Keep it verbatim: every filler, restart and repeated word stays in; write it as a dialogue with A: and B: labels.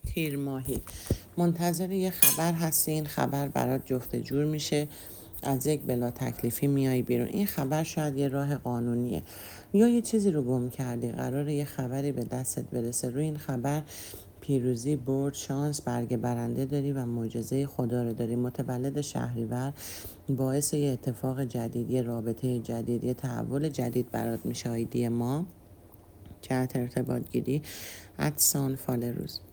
A: تیر ماهی، منتظر یه خبر هستی، این خبر برات جفت جور میشه، از یک بلا تکلیفی میای بیرون. این خبر شاید یه راه قانونیه، یا یه چیزی رو گم کردی، قراره یه خبری به دستت برسه، روی این خبر پیروزی، برد، شانس، برگ برنده داری و معجزه خدا رو داری. متولد شهریور باعث یه اتفاق جدید، یه رابطه جدید، یه تحول جدید برات میشه. آیدی ما جهت ارتباط گیری ادسان فال روز.